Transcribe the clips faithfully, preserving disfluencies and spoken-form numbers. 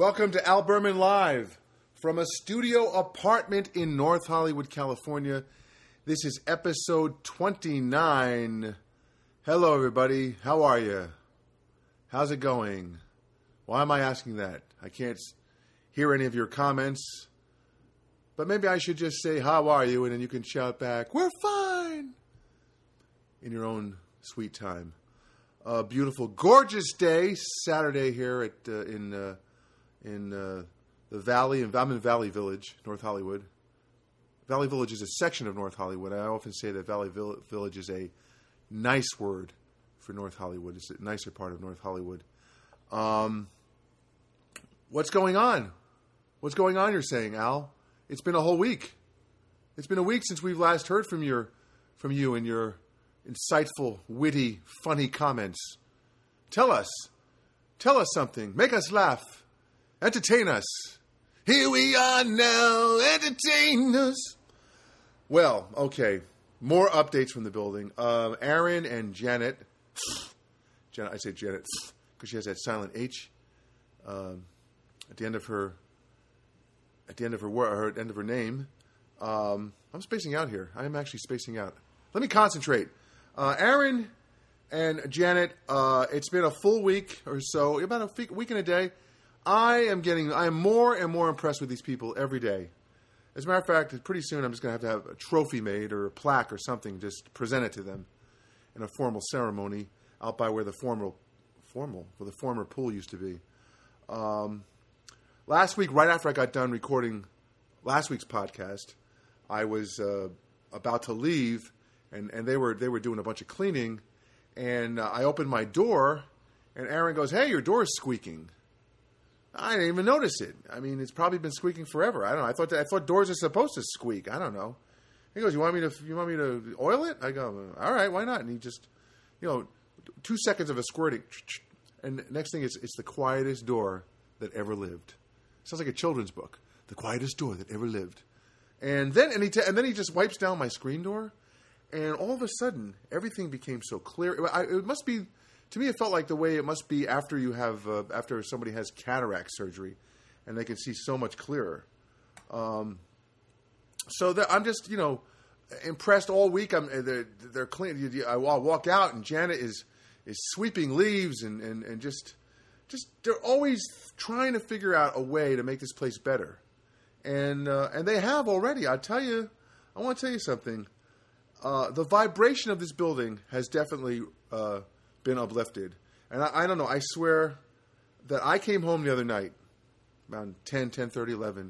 Welcome to Al Berman Live from a studio apartment in North Hollywood, California. This is episode twenty-nine. Hello, everybody. How are you? How's it going? Why am I asking that? I can't hear any of your comments. But maybe I should just say, how are you? And then you can shout back, we're fine! In your own sweet time. A beautiful, gorgeous day, Saturday here at uh, in... Uh, in uh, the Valley, and I'm in Valley Village, North Hollywood. Valley Village is a section of North Hollywood. I often say that Valley Vill- Village is a nice word for North Hollywood. It's a nicer part of North Hollywood. Um, what's going on? What's going on, you're saying, Al? It's been a whole week. It's been a week since we've last heard from your, from you and your insightful, witty, funny comments. Tell us. Tell us something. Make us laugh. Entertain us. Here we are now. Entertain us. Well, okay. More updates from the building. Uh, Aaron and Janet. Janet, I say Janet because she has that silent H um, at the end of her. At the end of her word, or at the end of her name. Um, I'm spacing out here. I am actually spacing out. Let me concentrate. Uh, Aaron and Janet. Uh, it's been a full week or so, about a week, week and a day. I am getting, I am more and more impressed with these people every day. As a matter of fact, pretty soon I'm just going to have to have a trophy made or a plaque or something, just present it to them in a formal ceremony out by where the formal, formal, where the former pool used to be. Um, last week, right after I got done recording last week's podcast, I was uh, about to leave, and, and they were they were doing a bunch of cleaning, and uh, I opened my door, and Aaron goes, "Hey, your door is squeaking." I didn't even notice it. I mean, it's probably been squeaking forever. I don't know. I thought that, I thought doors are supposed to squeak. I don't know. He goes, "You want me to? You want me to oil it?" I go, "All right, why not?" And he just, you know, two seconds of a squirting, and next thing is it's the quietest door that ever lived. Sounds like a children's book. The quietest door that ever lived. And then and he t- and then he just wipes down my screen door, and all of a sudden everything became so clear. I, it must be. To me, it felt like the way it must be after you have uh, after somebody has cataract surgery, and they can see so much clearer. Um, so that I'm just you know impressed all week. I'm they're, they're clean. I walk out and Janet is is sweeping leaves and, and, and just just they're always trying to figure out a way to make this place better, and uh, and they have already. I tell you, I want to tell you something. Uh, the vibration of this building has definitely. Uh, been uplifted. And I, I don't know, I swear that I came home the other night, around ten, ten thirty, eleven,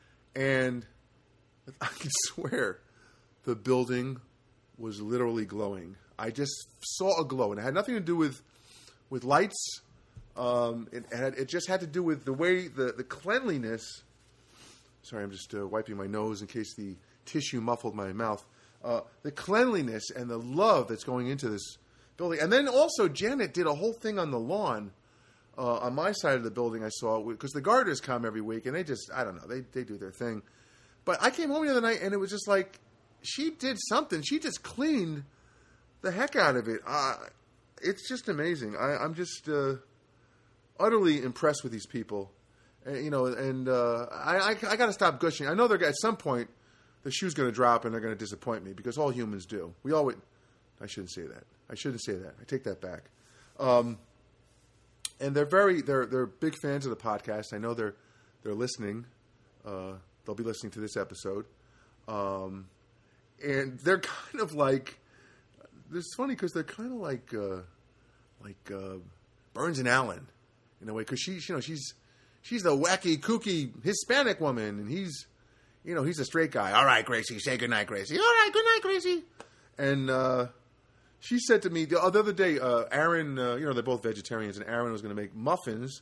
and I can swear the building was literally glowing. I just saw a glow, and it had nothing to do with with lights. Um, it, had, it just had to do with the way, the, the cleanliness. Sorry, I'm just uh, wiping my nose in case the tissue muffled my mouth. Uh, the cleanliness and the love that's going into this building. And then also Janet did a whole thing on the lawn uh, on my side of the building I saw, because the gardeners come every week and they just, I don't know, they, they do their thing. But I came home the other night and it was just like, she did something. She just cleaned the heck out of it. Uh, it's just amazing. I, I'm just uh, utterly impressed with these people. And, you know, and uh, I, I, I got to stop gushing. I know they're at some point the shoe's going to drop and they're going to disappoint me, because all humans do. We always, I shouldn't say that. I shouldn't say that. I take that back. Um, and they're very they're they're big fans of the podcast. I know they're they're listening. Uh, they'll be listening to this episode, um, and they're kind of like. It's funny because they're kind of like uh, like uh, Burns and Allen in a way, because she you know she's she's the wacky kooky Hispanic woman, and he's you know he's a straight guy. All right, Gracie, say goodnight, Gracie. All right, good night, Gracie. And uh, she said to me the other day, uh, Aaron, uh, you know, they're both vegetarians, and Aaron was going to make muffins,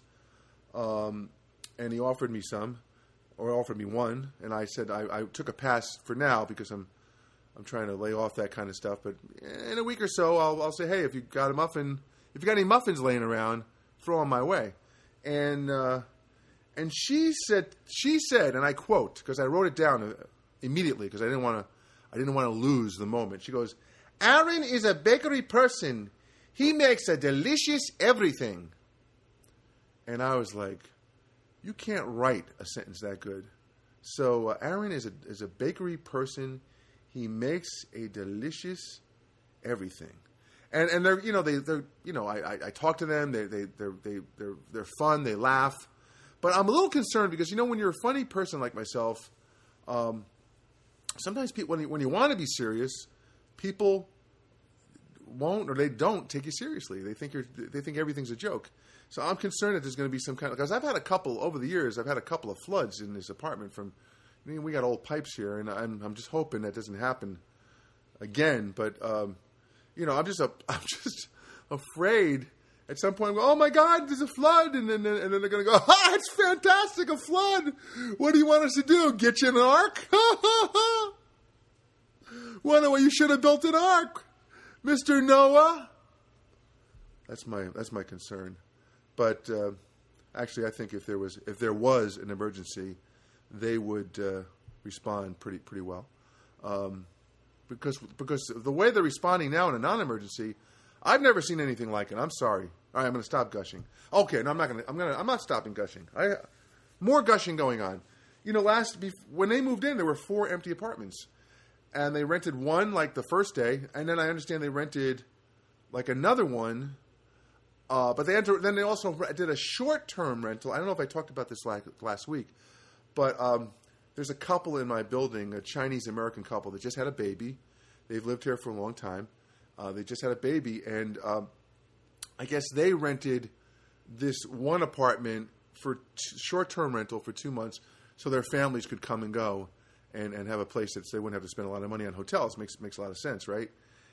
um, and he offered me some, or offered me one, and I said I, I took a pass for now because I'm I'm trying to lay off that kind of stuff. But in a week or so, I'll, I'll say, hey, if you got a muffin, if you got any muffins laying around, throw them my way. And uh, and she said, she said, and I quote, because I wrote it down immediately because I didn't want to, I didn't want to lose the moment. She goes, Aaron is a bakery person. He makes a delicious everything. And I was like, you can't write a sentence that good. So uh, Aaron is a is a bakery person. He makes a delicious everything, and and they're you know they they're you know I I, I talk to them. They they they're they they're they're fun. They laugh, but I'm a little concerned because you know when you're a funny person like myself, um, sometimes people when you, when you want to be serious, people won't or they don't take you seriously. They think you're they think everything's a joke. So I'm concerned that there's going to be some kind of because I've had a couple over the years. I've had a couple of floods in this apartment from. I mean, we got old pipes here, and I'm I'm just hoping that doesn't happen again. But um, you know, I'm just a, I'm just afraid at some point. Oh my God, there's a flood, and then and then they're going to go. Ah, it's fantastic, a flood. What do you want us to do? Get you an ark? Well, well, you should have built an ark, Mister Noah. That's my that's my concern. But uh, actually, I think if there was if there was an emergency, they would uh, respond pretty pretty well, um, because because the way they're responding now in a non-emergency, I've never seen anything like it. I'm sorry. All right, I'm going to stop gushing. Okay, no, I'm not going to. I'm going to. I'm not stopping gushing. I more gushing going on. You know, last when they moved in, there were four empty apartments, and they rented one like the first day, and then I understand they rented like another one. Uh, but they enter, then they also did a short-term rental. I don't know if I talked about this last, last week, but um, there's a couple in my building, a Chinese-American couple that just had a baby. They've lived here for a long time. Uh, they just had a baby, and um, I guess they rented this one apartment for t- short-term rental for two months so their families could come and go and, and have a place that they wouldn't have to spend a lot of money on hotels. Makes makes a lot of sense, right?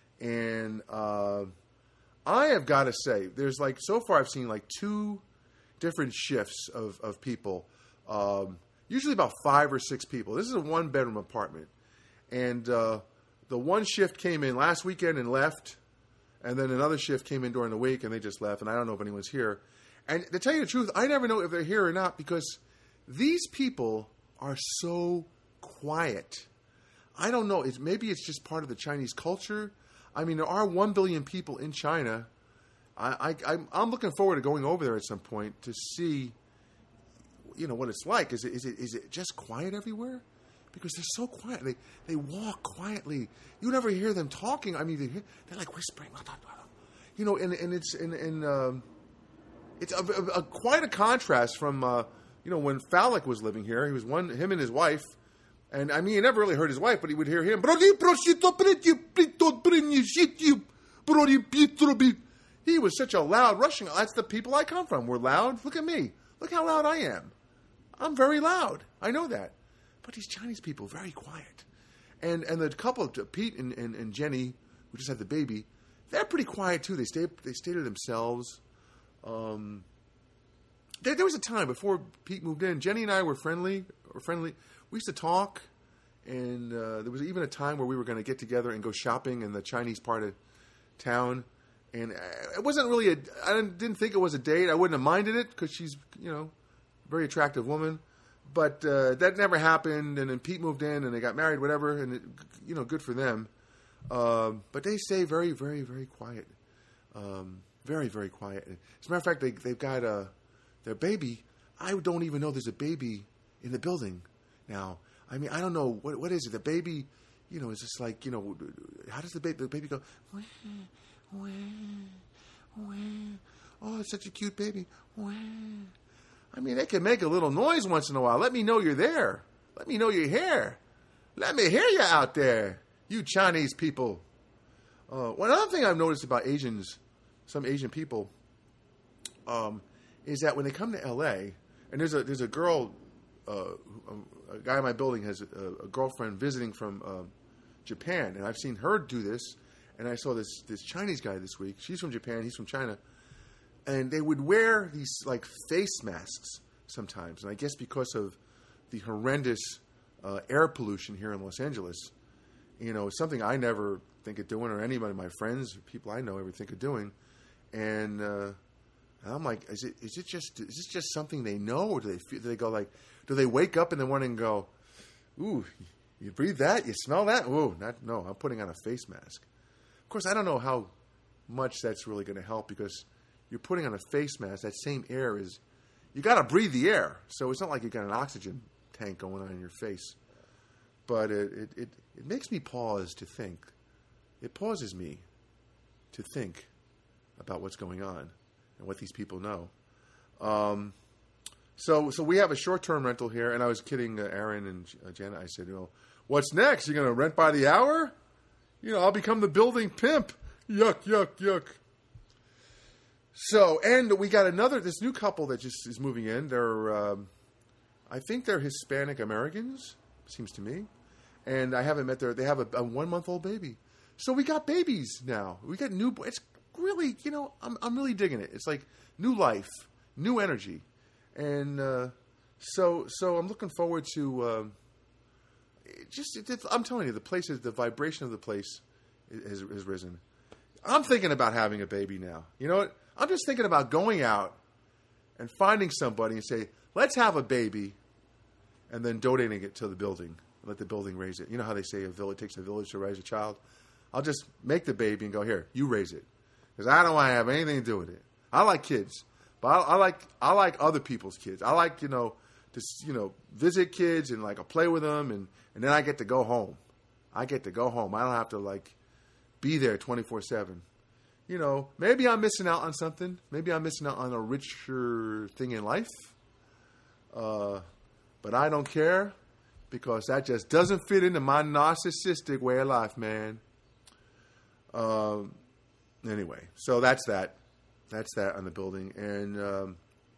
And uh, I have got to say, there's like, so far I've seen like two different shifts of, of people, um, usually about five or six people. This is a one-bedroom apartment. And uh, the one shift came in last weekend and left, and then another shift came in during the week and they just left, and I don't know if anyone's here. And to tell you the truth, I never know if they're here or not because these people are so quiet. I don't know. It's, maybe it's just part of the Chinese culture. I mean, there are one billion people in China. I, I, I'm looking forward to going over there at some point to see, you know, what it's like. Is it is it is it just quiet everywhere? Because they're so quiet. They they walk quietly. You never hear them talking. I mean, they hear, they're like whispering. You know, and and it's and, and um, it's a, a, a, quite a contrast from uh, you know when Falak was living here. He was one him and his wife. And, I mean, he never really heard his wife, but he would hear him. He was such a loud Russian. That's the people I come from. We're loud. Look at me. Look how loud I am. I'm very loud. I know that. But these Chinese people, very quiet. And and the couple, Pete and, and, and Jenny, who just had the baby, they're pretty quiet, too. They stay, they stay to themselves. Um, there, there was a time before Pete moved in, Jenny and I were friendly, or friendly. We used to talk, and uh, there was even a time where we were going to get together and go shopping in the Chinese part of town. And it wasn't really a, I didn't think it was a date. I wouldn't have minded it because she's, you know, a very attractive woman. But uh, that never happened, and then Pete moved in, and they got married, whatever, and, it, you know, good for them. Um, but they stay very, very, very quiet. Um, very, very quiet. As a matter of fact, they, they've got uh, their baby. I don't even know there's a baby in the building. Now, I mean, I don't know, what what is it? The baby, you know, is just like, you know, how does the baby, the baby go, wah, wah, wah. Oh, it's such a cute baby. Wah. I mean, they can make a little noise once in a while. Let me know you're there. Let me know you're here. Let me hear you out there, you Chinese people. Uh, one other thing I've noticed about Asians, some Asian people, um, is that when they come to L A, and there's a there's a girl, uh, a guy in my building has a, a girlfriend visiting from uh, Japan, and I've seen her do this. And I saw this this Chinese guy this week. She's from Japan. He's from China, and they would wear these like face masks sometimes. And I guess because of the horrendous uh, air pollution here in Los Angeles, you know, it's something I never think of doing, or anybody, my friends, people I know, ever think of doing. And, uh, and I'm like, is it is it just is this just something they know, or do they feel, do they go like? Do they wake up in the morning and go, ooh, you breathe that? You smell that? Ooh, not, no, I'm putting on a face mask. Of course, I don't know how much that's really going to help because you're putting on a face mask. That same air is you got to breathe the air. So it's not like you got an oxygen tank going on in your face. But it, it, it, it makes me pause to think. It pauses me to think about what's going on and what these people know. Um, so so we have a short-term rental here, and I was kidding uh, Aaron and uh, Janet. I said, you know, what's next? You're going to rent by the hour? You know, I'll become the building pimp. Yuck, yuck, yuck. So, and we got another, this new couple that just is moving in. They're, um, I think they're Hispanic Americans, seems to me. And I haven't met their, they have a, a one-month-old baby. So we got babies now. We got new, it's really, you know, I'm I'm really digging it. It's like new life, new energy. And uh, so so I'm looking forward to, uh, it just, it, it, I'm telling you, the place is, the vibration of the place has, has risen. I'm thinking about having a baby now. You know what? I'm just thinking about going out and finding somebody and say, let's have a baby, and then donating it to the building. Let the building raise it. You know how they say a village, it takes a village to raise a child? I'll just make the baby and go, here, you raise it. Because I don't want to have anything to do with it. I like kids, but I, I like I like other people's kids. I like, you know, to, you know, visit kids and, like, I'll play with them, and, and then I get to go home. I get to go home. I don't have to, like, be there twenty-four seven. You know, maybe I'm missing out on something. Maybe I'm missing out on a richer thing in life. Uh, but I don't care, because that just doesn't fit into my narcissistic way of life, man. Um, anyway, so that's that. That's that on the building. And um,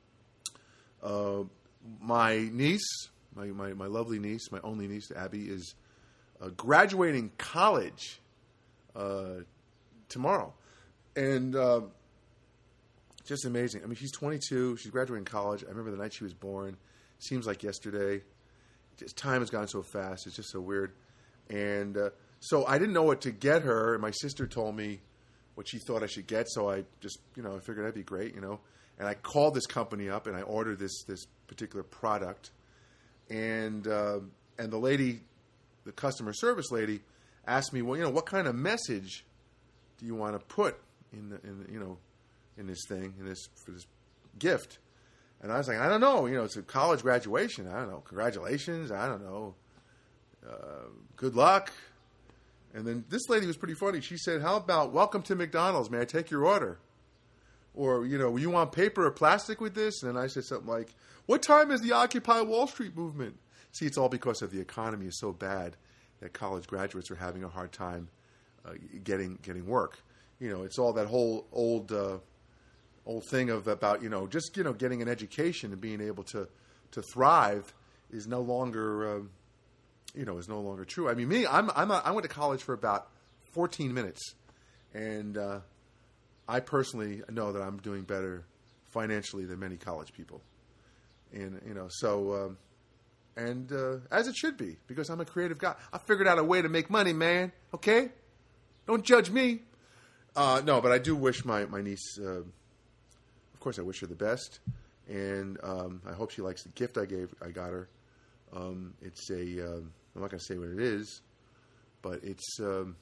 uh, my niece, my, my, my lovely niece, my only niece, Abby, is uh, graduating college uh, tomorrow. And uh, just amazing. I mean, she's twenty-two. She's graduating college. I remember the night she was born. Seems like yesterday. Just, time has gone so fast. It's just so weird. And uh, so I didn't know what to get her. And my sister told me what she thought I should get. So I just, you know, I figured that'd be great, you know. And I called this company up and I ordered this this particular product. And uh, and the lady, the customer service lady, asked me, well, you know, what kind of message do you want to put in the, in the, you know, in this thing, in this, for this gift? And I was like, I don't know, you know, it's a college graduation. I don't know. Congratulations. I don't know. Uh, good luck. And then this lady was pretty funny. She said, how about, welcome to McDonald's. May I take your order? Or, you know, you want paper or plastic with this? And then I said something like, what time is the Occupy Wall Street movement? See, it's all because of the economy is so bad that college graduates are having a hard time uh, getting getting work. You know, it's all that whole old uh, old thing of about, you know, just, you know, getting an education and being able to, to thrive is no longer, um, you know, is no longer true. I mean, me, I'm, I'm a, I went to college for about fourteen minutes, and uh, I personally know that I'm doing better financially than many college people. And, you know, so, um, and uh, as it should be, because I'm a creative guy. I figured out a way to make money, man, okay? Don't judge me. Uh, no, but I do wish my, my niece, uh, of course I wish her the best, and um, I hope she likes the gift I gave, I got her. Um, it's a, um, I'm not going to say what it is, but it's um,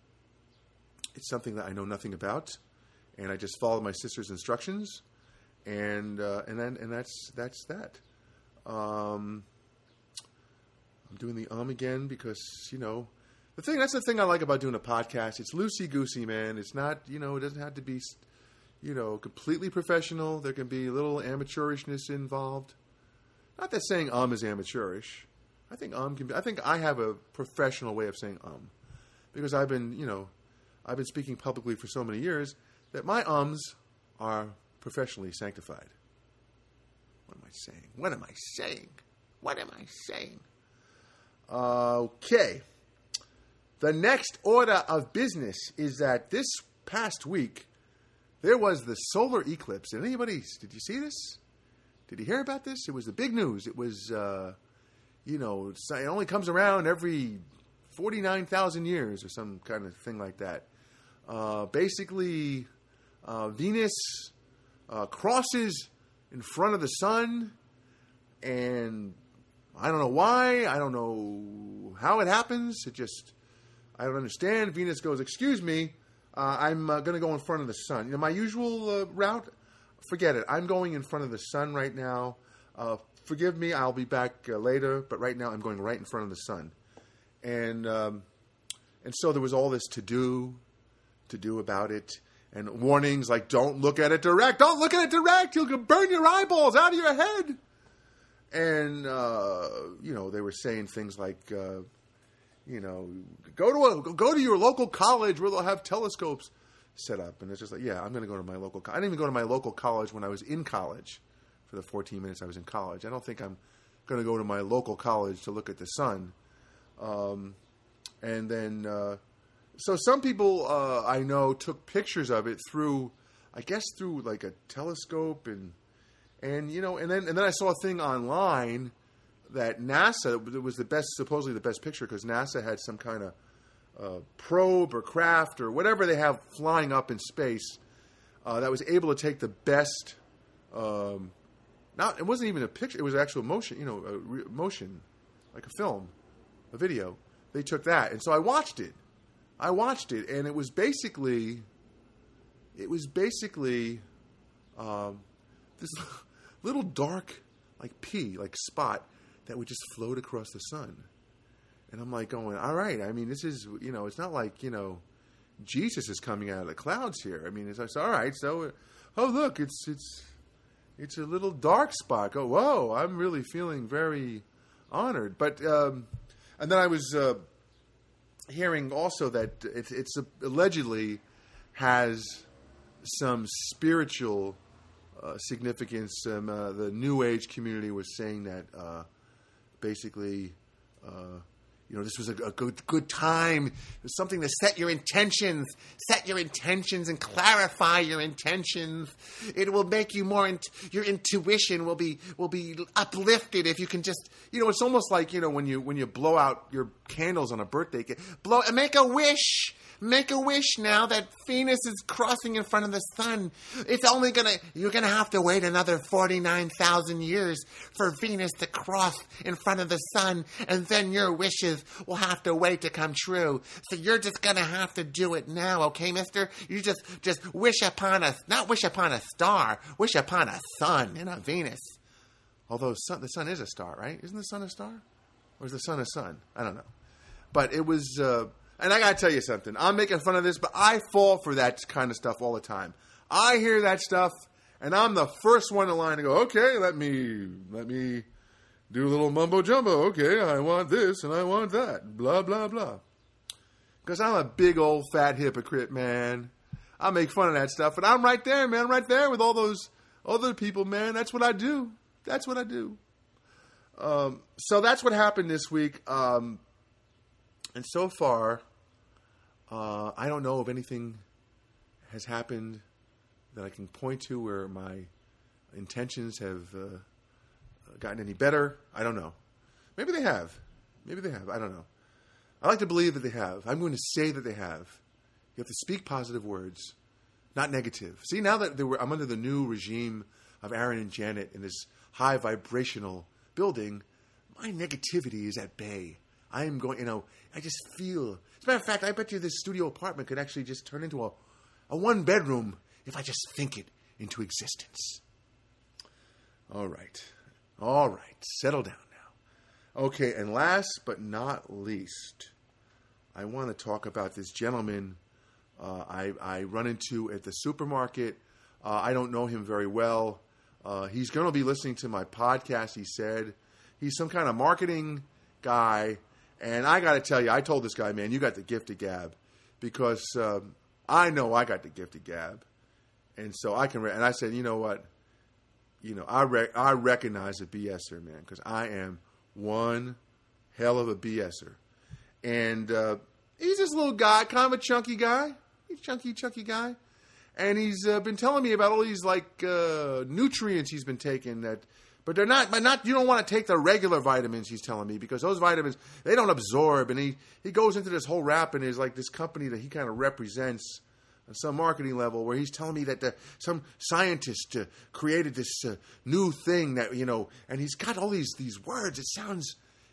it's something that I know nothing about, and I just followed my sister's instructions, and uh, and then and that's that's that. Um, I'm doing the um again because, you know, the thing that's the thing I like about doing a podcast. It's loosey goosey, man. It's not, you know, it doesn't have to be, you know, completely professional. There can be a little amateurishness involved. Not that saying um is amateurish. I think um can be. I think I have a professional way of saying um, because I've been, you know, I've been speaking publicly for so many years that my ums are professionally sanctified. What am I saying? What am I saying? What am I saying? Okay. The next order of business is that this past week there was the solar eclipse. Did anybody? Did you see this? Did you hear about this? It was the big news. It was, uh, you know, it only comes around every forty-nine thousand years or some kind of thing like that. Uh, basically, uh, Venus uh, crosses in front of the sun, and I don't know why. I don't know how it happens. It just, I don't understand. Venus goes, excuse me, uh, I'm uh, going to go in front of the sun. You know, my usual uh, route, forget it. I'm going in front of the sun right now. Uh, forgive me, I'll be back uh, later, but right now I'm going right in front of the sun. And um, and so there was all this to do, to do about it, and warnings like, don't look at it direct, don't look at it direct, you'll burn your eyeballs out of your head. And, uh, you know, they were saying things like, uh, you know, go to a, go to your local college where they'll have telescopes set up. And it's just like, yeah, I'm going to go to my local college. I didn't even go to my local college when I was in college for the fourteen minutes I was in college. I don't think I'm going to go to my local college to look at the sun. Um, and then, uh, so some people uh, I know took pictures of it through, I guess through like a telescope and, and, you know, and then, and then I saw a thing online that NASA, it was the best, supposedly the best picture because NASA had some kind of uh, probe or craft or whatever they have flying up in space uh, that was able to take the best, um, not, it wasn't even a picture, it was actual motion, you know, a re- motion, like a film, a video. They took that. And so I watched it. I watched it, and it was basically, it was basically um, this little dark, like pea, like spot that would just float across the sun. And I'm like going, all right, I mean, this is, you know, it's not like, you know, Jesus is coming out of the clouds here. I mean, it's, it's all right. So, oh, look, it's, it's, it's a little dark spot. Go, whoa, I'm really feeling very honored. But, um, and then I was uh, hearing also that it, it's a, allegedly has some spiritual uh, significance. Um, uh, the New Age community was saying that uh, basically, uh, you know, this was a, a good good time. It was something to set your intentions, set your intentions, and clarify your intentions. It will make you more. In, your intuition will be will be uplifted if you can just, you know. It's almost like, you know, when you when you blow out your candles on a birthday cake. Blow, make a wish. Make a wish now that Venus is crossing in front of the sun. It's only gonna, you're gonna have to wait another forty-nine thousand years for Venus to cross in front of the sun, and then your wishes will have to wait to come true. So you're just gonna have to do it now, okay, mister? You just, just wish upon a, not wish upon a star, wish upon a sun and a Venus. Although sun, the sun is a star, right? Isn't the sun a star? Or is the sun a sun? I don't know. But it was, uh, and I got to tell you something. I'm making fun of this, but I fall for that kind of stuff all the time. I hear that stuff, and I'm the first one in line to go, okay, let me let me do a little mumbo-jumbo. Okay, I want this, and I want that. Blah, blah, blah. Because I'm a big old fat hypocrite, man. I make fun of that stuff, but I'm right there, man. I'm right there with all those other people, man. That's what I do. That's what I do. Um, so that's what happened this week. Um, and so far, uh, I don't know if anything has happened that I can point to where my intentions have uh, gotten any better. I don't know. Maybe they have. Maybe they have. I don't know. I like to believe that they have. I'm going to say that they have. You have to speak positive words, not negative. See, now that they were, I'm under the new regime of Aaron and Janet in this high vibrational building, my negativity is at bay. I am going, you know, I just feel. As a matter of fact, I bet you this studio apartment could actually just turn into a, a one bedroom if I just think it into existence. All right. All right. Settle down now. Okay, and last but not least, I want to talk about this gentleman uh, I, I run into at the supermarket. Uh, I don't know him very well. Uh, he's going to be listening to my podcast, he said. He's some kind of marketing guy. And I got to tell you, I told this guy, man, you got the gift of gab. Because um, I know I got the gift of gab. And so I can, re- and I said, you know what? You know, I re- I recognize a BSer, man, because I am one hell of a BSer. And uh, he's this little guy, kind of a chunky guy. He's a chunky, chunky guy. And he's uh, been telling me about all these, like, uh, nutrients he's been taking that, but they're not, but not, you don't want to take the regular vitamins, he's telling me, because those vitamins, they don't absorb. And he, he goes into this whole rap and is like this company that he kind of represents on some marketing level where he's telling me that the, some scientist uh, created this uh, new thing that, you know, and he's got all these, these words. It sounds,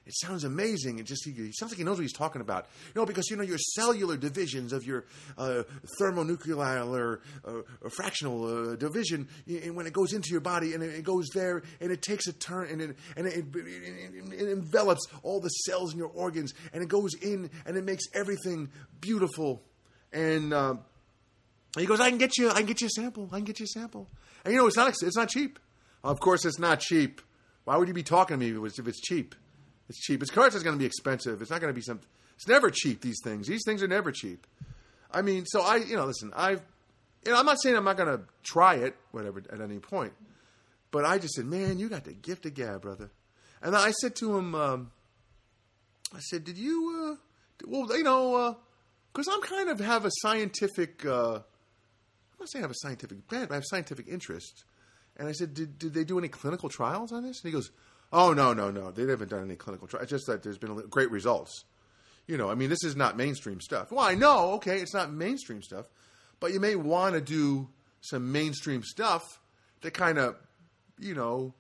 It sounds amazing. It just he, he sounds like he knows what he's talking about. You know, because you know your cellular divisions of your uh, thermonuclear uh, or fractional uh, division, and when it goes into your body and it goes there and it takes a turn and it and it, it, it, it envelops all the cells in your organs and it goes in and it makes everything beautiful. And uh, he goes, I can get you, I can get you a sample. I can get you a sample. And you know, it's not it's not cheap. Of course, it's not cheap. Why would you be talking to me if it's cheap? It's cheap. Of course, it's going to be expensive. It's not going to be some. It's never cheap. These things. These things are never cheap. I mean, so I, you know, listen. I've, you know, I'm not saying I'm not going to try it, whatever, at any point. But I just said, man, you got the gift of gab, brother. And I said to him, um, I said, did you, uh, well, you know, because uh, I'm kind of have a scientific. Uh, I'm not saying I have a scientific bent, but I have scientific interest. And I said, did did they do any clinical trials on this? And he goes, oh, no, no, no. They haven't done any clinical trials. It's just that there's been great results. You know, I mean, this is not mainstream stuff. Well, I know, okay, it's not mainstream stuff. But you may want to do some mainstream stuff to kind of, you know,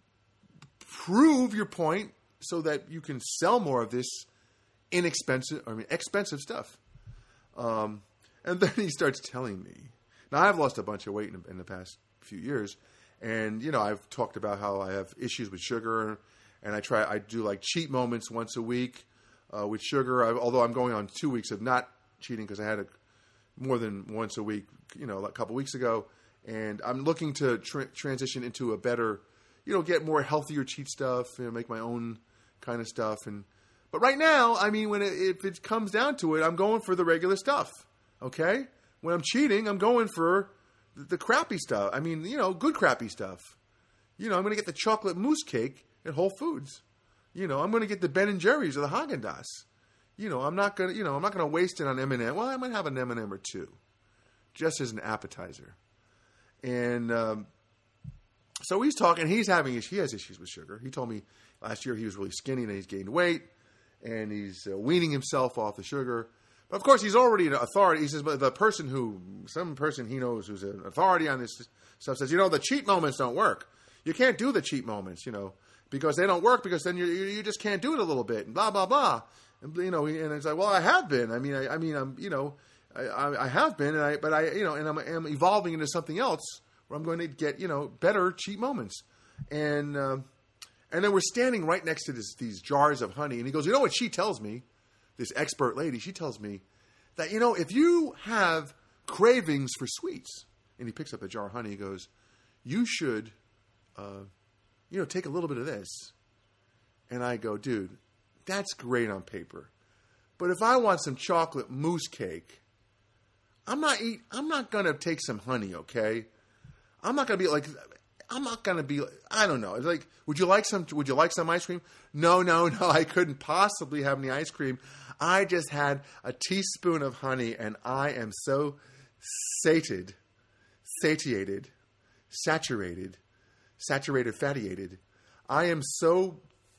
prove your point so that you can sell more of this inexpensive, I mean, expensive stuff. Um, and then he starts telling me. Now, I've lost a bunch of weight in, in the past few years. And, you know, I've talked about how I have issues with sugar, and I try, I do like cheat moments once a week uh, with sugar, I, although I'm going on two weeks of not cheating because I had a, more than once a week, you know, a couple weeks ago. And I'm looking to tra- transition into a better, you know, get more healthier cheat stuff, you know, make my own kind of stuff. And But right now, I mean, when it, if it comes down to it, I'm going for the regular stuff, okay? When I'm cheating, I'm going for the crappy stuff. I mean, you know, good crappy stuff. You know, I'm going to get the chocolate mousse cake at Whole Foods. You know, I'm going to get the Ben and Jerry's or the Haagen-Dazs. You know, I'm not going to, you know, I'm not going to waste it on M and M. Well, I might have an M and M or two, just as an appetizer. And um, so he's talking. He's having he has issues with sugar. He told me last year he was really skinny and he's gained weight, and he's uh, weaning himself off the sugar. But of course, he's already an authority. He says, but the person who, some person he knows who's an authority on this stuff says, you know, the cheat moments don't work. You can't do the cheat moments, you know, because they don't work because then you you just can't do it a little bit and blah, blah, blah. And, you know, and it's like, well, I have been. I mean, I, I mean, I'm, you know, I, I, I have been, and I, but I, you know, and I'm, I'm evolving into something else where I'm going to get, you know, better cheat moments. And, um, and then we're standing right next to this, these jars of honey. And he goes, you know what she tells me? This expert lady, she tells me that, you know, if you have cravings for sweets, and he picks up a jar of honey, he goes, you should, uh, you know, take a little bit of this. And I go, dude, that's great on paper. But if I want some chocolate mousse cake, I'm not eat, I'm not going to take some honey, okay? I'm not going to be like, I'm not going to be, I don't know. It's like, would you like some, would you like some ice cream? No, no, no, I couldn't possibly have any ice cream. I just had a teaspoon of honey and I am so sated, satiated, saturated, saturated, fattiated. I am so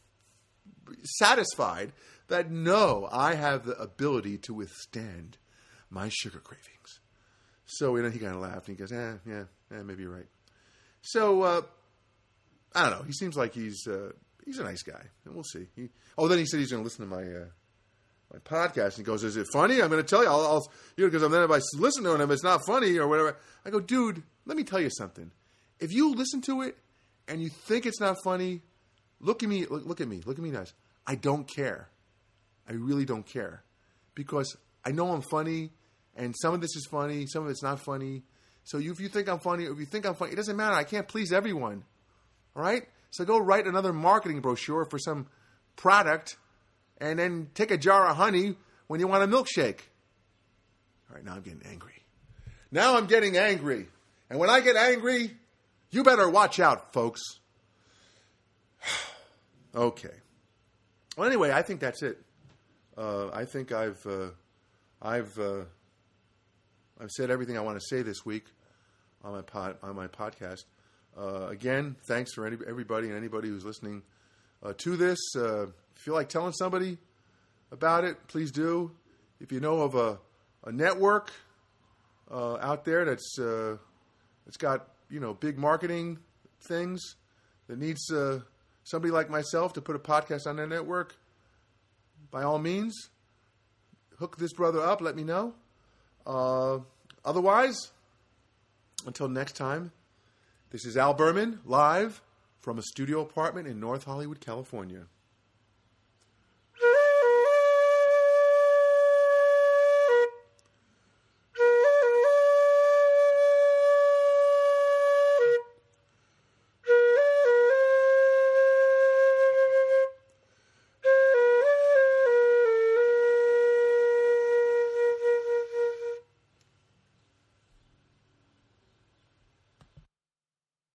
satisfied that no, I have the ability to withstand my sugar cravings. So, you know, he kind of laughed and he goes, eh, yeah, yeah, maybe you're right. So, uh, I don't know. He seems like he's uh, he's a nice guy, and we'll see. He, oh, then he said he's going to listen to my uh, my podcast, and he goes, "Is it funny?" I'm going to tell you, I'll, I'll you know, because then if I listen to it, if it's not funny or whatever, I go, dude, let me tell you something. If you listen to it and you think it's not funny, look at me, look, look at me, look at me nice. I don't care. I really don't care, because I know I'm funny, and some of this is funny, some of it's not funny. So you, if you think I'm funny, or if you think I'm funny, it doesn't matter. I can't please everyone. All right? So go write another marketing brochure for some product, and then take a jar of honey when you want a milkshake. All right, now I'm getting angry. Now I'm getting angry. And when I get angry, you better watch out, folks. Okay. Well, anyway, I think that's it. Uh, I think I've uh, I've uh, I've said everything I want to say this week on my pod, on my podcast. Uh, again, thanks for any, everybody and anybody who's listening uh, to this. Uh, if you feel like telling somebody about it, please do. If you know of a, a network uh, out there that's uh, that's got, you know, big marketing things that needs uh, somebody like myself to put a podcast on their network, by all means, hook this brother up. Let me know. Uh, otherwise, until next time, this is Al Berman, live from a studio apartment in North Hollywood, California.